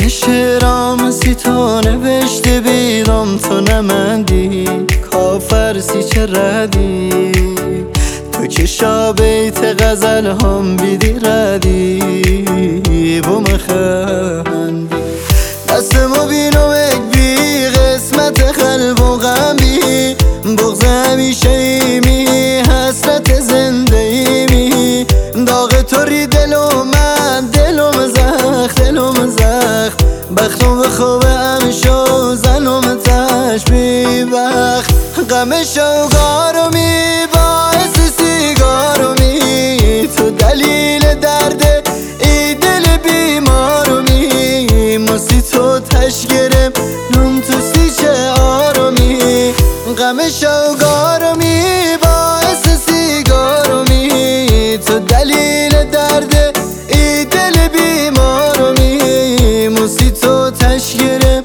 شعرام سی تو نوشته بیرام تو نمندی کافر سی چه ردی تو که شابیت غزل هم بیدی ردی بوم خندی دستمو بینم اک بی قسمت قلب و غمی بغض همیشه ایمی حسرت زنده ایمی داغ تو ری دلو من دلم زخ بختم به خوب همشو زنم تشبیه بخت غم شوقارمی باعث سیگارمی تو دلیل درد ای دل بیمارمی مسی تو تشگرم نم تو سی چه آرامی غم شوقارمی باعث سیگارمی تو دلیل درد ای دل بیمارمی مسی تو تشگرم